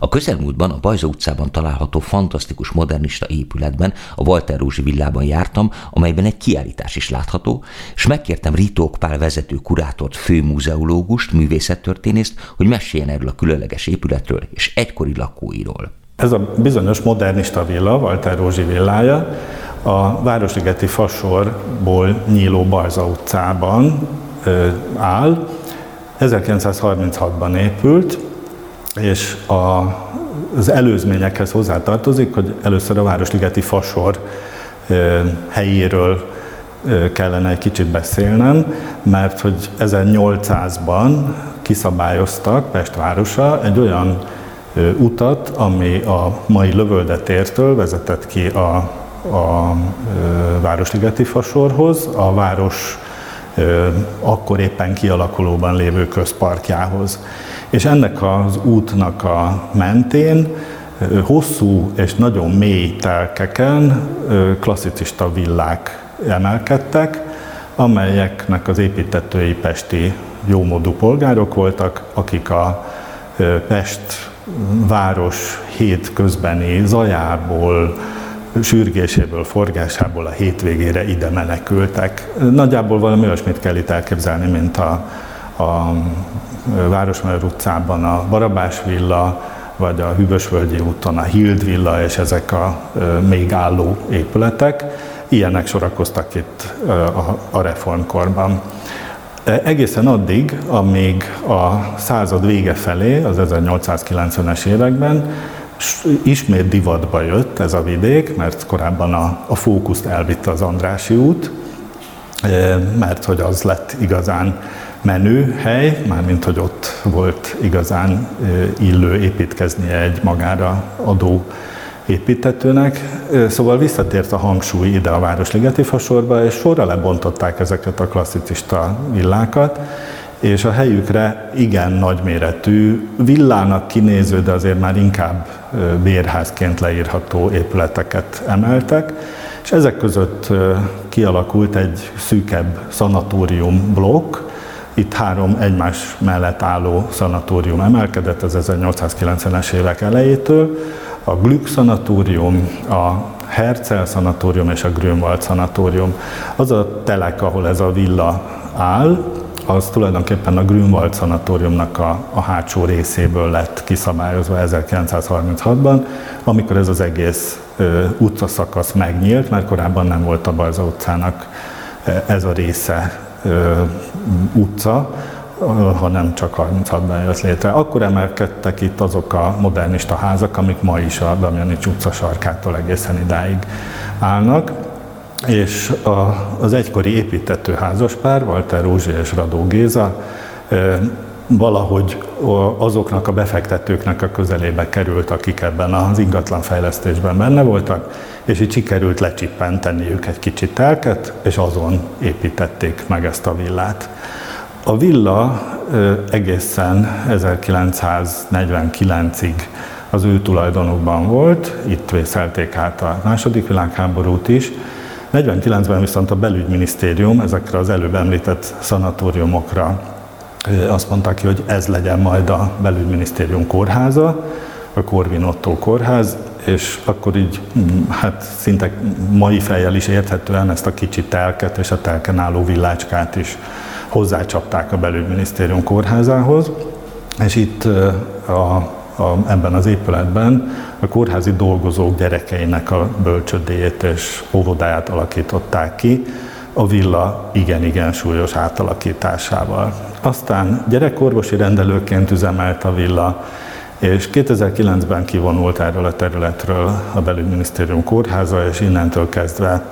A közelmúltban a Bajza utcában található fantasztikus modernista épületben, a Walter Rózsi villában jártam, amelyben egy kiállítás is látható, és megkértem Ritók Pál vezető kurátort, főmuzeológust, művészettörténészt, hogy meséljen erről a különleges épületről és egykori lakóiról. Ez a bizonyos modernista villa, Walter Rózsi villája, a Városligeti fasorból nyíló Bajza utcában áll. 1936-ban épült, és az előzményekhez hozzátartozik, hogy először a Városligeti fasor helyéről kellene egy kicsit beszélnem, mert hogy 1800-ban kiszabályoztak Pest városa egy olyan utat, ami a mai Lövölde tértől vezetett ki a Városligeti fasorhoz, a város akkor éppen kialakulóban lévő közparkjához. És ennek az útnak a mentén hosszú és nagyon mély telkeken klasszicista villák emelkedtek, amelyeknek az építtetői pesti jómódú polgárok voltak, akik a Pest város hét közbeni zajából, sürgéséből, forgásából a hétvégére ide menekültek. Nagyjából valami olyasmit kell itt elképzelni, mint a Városmajor utcában a Barabás villa, vagy a Hűvösvölgyi úton a Hild villa, és ezek a még álló épületek. Ilyenek sorakoztak itt a reformkorban. Egészen addig, amíg a század vége felé, az 1890-es években ismét divatba jött ez a vidék, mert korábban a fókuszt elvitte az Andrássy út, mert hogy az lett igazán menő hely, mármint hogy ott volt igazán illő építkeznie egy magára adó építtetőnek. Szóval visszatért a hangsúly ide a Városligeti fasorba, és sorra lebontották ezeket a klasszicista villákat, és a helyükre igen nagyméretű, villának kinéző, de azért már inkább bérházként leírható épületeket emeltek, és ezek között kialakult egy szűkebb szanatórium blokk. Itt 3 egymás mellett álló szanatórium emelkedett az 1890-es évek elejétől, a Glück szanatórium, a Herzl szanatórium és a Grünwald szanatórium. Az a telek, ahol ez a villa áll, az tulajdonképpen a Grünwald szanatóriumnak a hátsó részéből lett kiszabályozva 1936-ban, amikor ez az egész utcaszakasz megnyílt, mert korábban nem volt a Bajza utcának ez a része utca, hanem csak 36-ban jött létre. Akkor emelkedtek itt azok a modernista házak, amik ma is a Damjanics utca sarkától egészen idáig állnak. És az egykori építtető házaspár, Walter Rózsi és Radó Géza valahogy azoknak a befektetőknek a közelébe került, akik ebben az ingatlanfejlesztésben benne voltak, és így sikerült lecsippenteniük egy kicsit telket, és azon építették meg ezt a villát. A villa egészen 1949-ig az ő tulajdonukban volt, itt vészelték át a II. Világháborút is. 49-ben viszont a belügyminisztérium ezekre az előbb említett szanatóriumokra azt mondta ki, hogy ez legyen majd a belügyminisztérium kórháza, a Korvin Ottó kórház, és akkor így hát szinte mai fejjel is érthetően ezt a kicsi telket és a telken álló villácskát is hozzácsapták a belügyminisztérium kórházához, és itt ebben az épületben a kórházi dolgozók gyerekeinek a bölcsödéjét és óvodáját alakították ki a villa igen-igen súlyos átalakításával. Aztán gyerekorvosi rendelőként üzemelt a villa, és 2009-ben kivonult erről a területről a belügyminisztérium kórháza, és innentől kezdve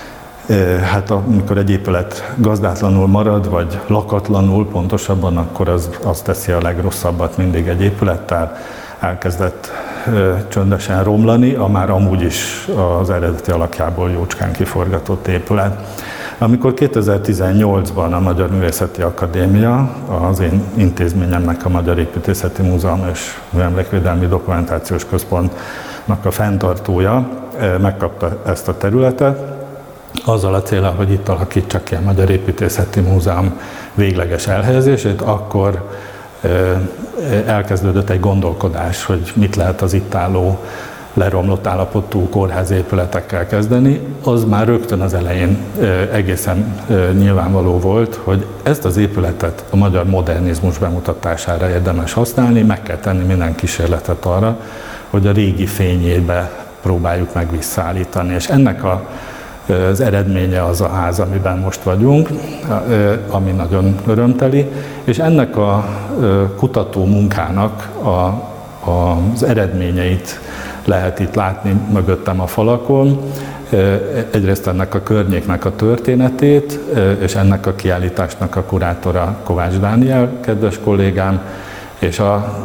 hát amikor egy épület gazdátlanul marad, vagy lakatlanul pontosabban, akkor az teszi a legrosszabbat mindig egy épülettel, elkezdett csöndesen romlani, a már amúgy is az eredeti alakjából jócskán kiforgatott épület. Amikor 2018-ban a Magyar Művészeti Akadémia, az én intézményemnek, a Magyar Építészeti Múzeum és Műemlékvédelmi Dokumentációs Központnak a fenntartója megkapta ezt a területet, azzal a céllal, hogy itt alakítsa ki a Magyar Építészeti Múzeum végleges elhelyezését, akkor elkezdődött egy gondolkodás, hogy mit lehet az itt álló leromlott állapotú kórházi épületekkel kezdeni, az már rögtön az elején egészen nyilvánvaló volt, hogy ezt az épületet a magyar modernizmus bemutatására érdemes használni, meg kell tenni minden kísérletet arra, hogy a régi fényébe próbáljuk meg visszaállítani. És ennek az eredménye az a ház, amiben most vagyunk, ami nagyon örömteli, és ennek a kutató munkának az eredményeit lehet itt látni mögöttem a falakon. Egyrészt ennek a környéknek a történetét, és ennek a kiállításnak a kurátora Kovács Dániel, kedves kollégám, és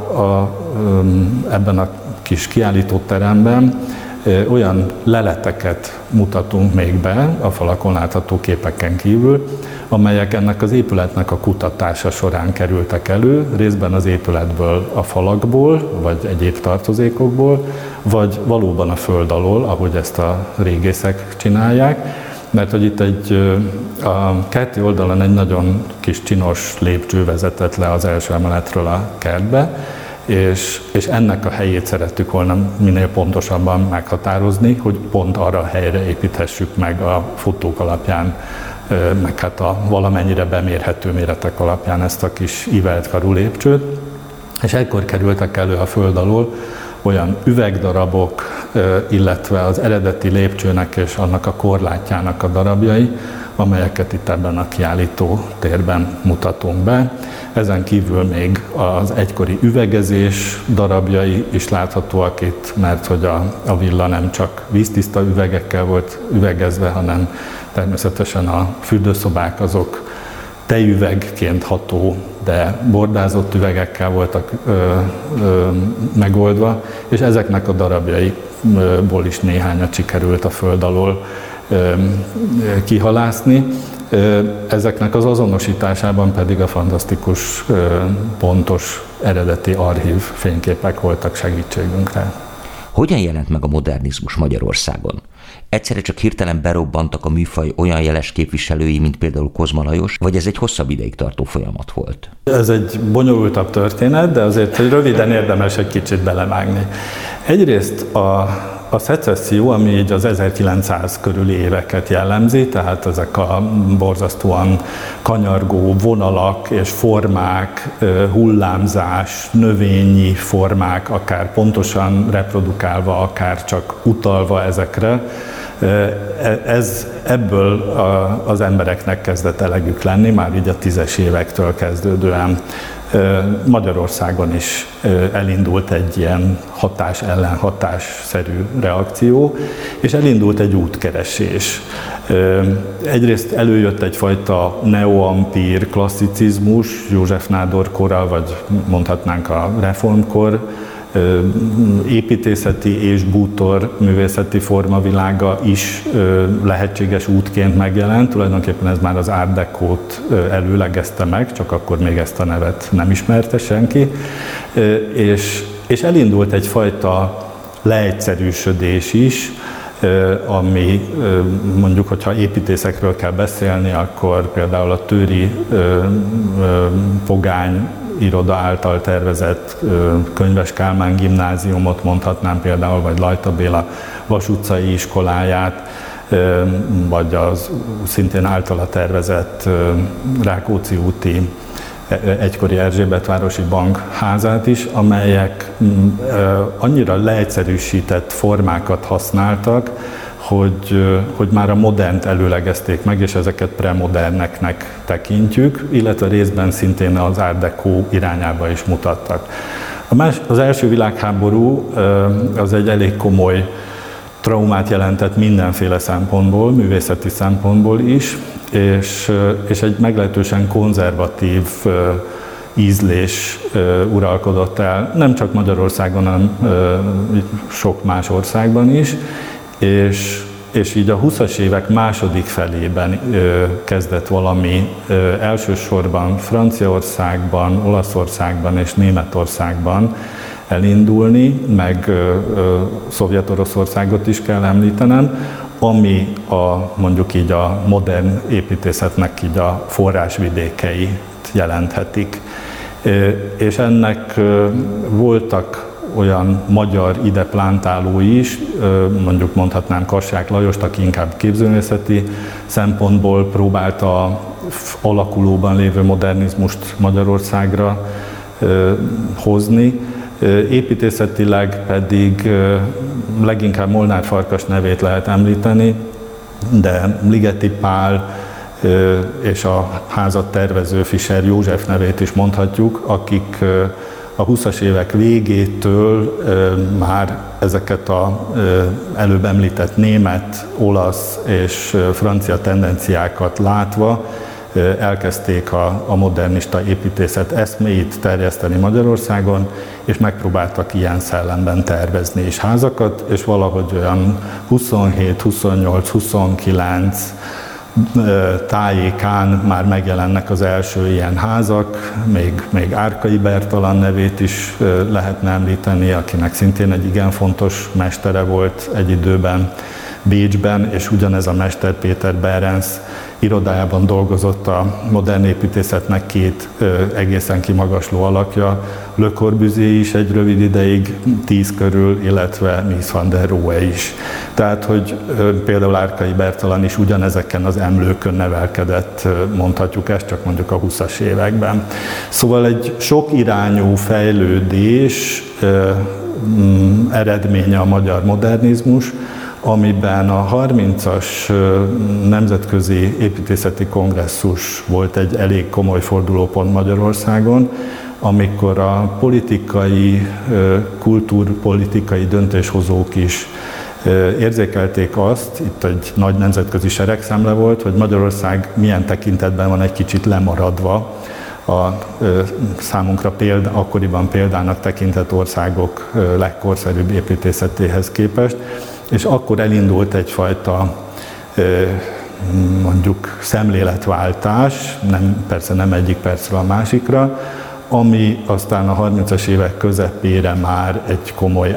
ebben a kis kiállítóteremben olyan leleteket mutatunk még be, a falakon látható képeken kívül, amelyek ennek az épületnek a kutatása során kerültek elő, részben az épületből, a falakból, vagy egyéb tartozékokból, vagy valóban a föld alól, ahogy ezt a régészek csinálják, mert hogy itt a kerti oldalon egy nagyon kis csinos lépcső vezetett le az első emeletről a kertbe, és ennek a helyét szerettük volna minél pontosabban meghatározni, hogy pont arra a helyre építhessük meg a fotók alapján, meg hát a valamennyire bemérhető méretek alapján ezt a kis ívelt karú lépcsőt. És ekkor kerültek elő a föld alól olyan üvegdarabok, illetve az eredeti lépcsőnek és annak a korlátjának a darabjai, amelyeket itt ebben a kiállító térben mutatunk be. Ezen kívül még az egykori üvegezés darabjai is láthatóak itt, mert hogy a villa nem csak víztiszta üvegekkel volt üvegezve, hanem természetesen a fürdőszobák azok tejüvegként ható, de bordázott üvegekkel voltak megoldva, és ezeknek a darabjaiból is néhányat sikerült a föld alól kihalászni. Ezeknek az azonosításában pedig a fantasztikus, pontos, eredeti archív fényképek voltak segítségünkre. Hogyan jelent meg a modernizmus Magyarországon? Egyszerre csak hirtelen berobbantak a műfaj olyan jeles képviselői, mint például Kozma Lajos, vagy ez egy hosszabb ideig tartó folyamat volt? Ez egy bonyolultabb történet, de azért, hogy röviden érdemes egy kicsit belevágni. Egyrészt a szecesszió, ami így az 1900 körüli éveket jellemzi, tehát ezek a borzasztóan kanyargó vonalak és formák, hullámzás, növényi formák, akár pontosan reprodukálva, akár csak utalva ezekre, ebből az embereknek kezdett elegük lenni, már így a 10-es évektől kezdődően. Magyarországon is elindult egy ilyen hatás-ellenhatás-szerű reakció, és elindult egy útkeresés. Egyrészt előjött egyfajta neoampír klasszicizmus, József Nádor kora, vagy mondhatnánk a reformkor, építészeti és bútor művészeti formavilága is lehetséges útként megjelent. Tulajdonképpen ez már az Art Décót előlegezte meg, csak akkor még ezt a nevet nem ismerte senki. És elindult egyfajta leegyszerűsödés is, ami mondjuk, hogyha építészekről kell beszélni, akkor például a Tőri Pogány iroda által tervezett Könyves Kálmán gimnáziumot mondhatnám például, vagy Lajta Béla Vas utcai iskoláját, vagy az szintén általa tervezett Rákóczi úti egykori Erzsébetvárosi Bank házát is, amelyek annyira leegyszerűsített formákat használtak, hogy már a modernt előlegezték meg, és ezeket premoderneknek tekintjük, illetve részben szintén az Art Déco irányába is mutattak. Az első világháború az egy elég komoly traumát jelentett mindenféle szempontból, művészeti szempontból is, és egy meglehetősen konzervatív ízlés uralkodott el, nem csak Magyarországon, hanem sok más országban is, és így a 20-as évek második felében kezdett valami elsősorban Franciaországban, Olaszországban és Németországban elindulni, meg Szovjet-Oroszországot is kell említenem, ami mondjuk így a modern építészetnek így a forrásvidékeit jelenthetik. És ennek voltak olyan magyar ide plántálói is, mondjuk mondhatnám Kassák Lajost, aki inkább képzőművészeti szempontból próbálta alakulóban lévő modernizmust Magyarországra hozni, építészetileg pedig leginkább Molnár Farkas nevét lehet említeni, de Ligeti Pál és a házat tervező Fischer József nevét is mondhatjuk, akik a 20-as évek végétől már ezeket az előbb említett német, olasz és francia tendenciákat látva elkezdték a modernista építészet eszméit terjeszteni Magyarországon, és megpróbáltak ilyen szellemben tervezni is házakat, és valahogy olyan 27, 28, 29 tájékán már megjelennek az első ilyen házak, még Árkai Bertalan nevét is lehetne említeni, akinek szintén egy igen fontos mestere volt egy időben Bécsben, és ugyanez a mester Péter Behrens irodájában dolgozott a modern építészetnek két egészen kimagasló alakja, Le Corbusier is egy rövid ideig 10 körül, illetve Mies van der Rohe is. Tehát, hogy például Árkai Bertalan is ugyanezeken az emlőkön nevelkedett, mondhatjuk ezt, csak mondjuk a 20-as években. Szóval egy sok irányú fejlődés eredménye a magyar modernizmus, amiben a 30-as Nemzetközi Építészeti Kongresszus volt egy elég komoly fordulópont Magyarországon, amikor a politikai, kultúrpolitikai döntéshozók is érzékelték azt, itt egy nagy nemzetközi seregszemle volt, hogy Magyarország milyen tekintetben van egy kicsit lemaradva a számunkra akkoriban példának tekintett országok legkorszerűbb építészetéhez képest, és akkor elindult egyfajta mondjuk szemléletváltás, persze nem egyik percről a másikra, ami aztán a 30-as évek közepére már egy komoly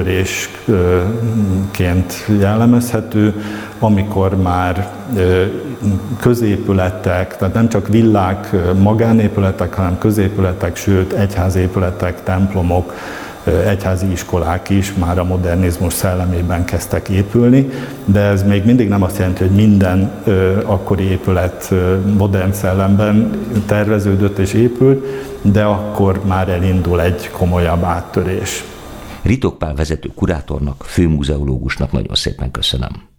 áttörésként jellemezhető, amikor már középületek, tehát nem csak villák, magánépületek, hanem középületek, sőt egyházépületek, templomok, egyházi iskolák is már a modernizmus szellemében kezdtek épülni, de ez még mindig nem azt jelenti, hogy minden akkori épület modern szellemben terveződött és épült, de akkor már elindul egy komolyabb áttörés. Ritók Pál vezető kurátornak, főmuzeológusnak nagyon szépen köszönöm.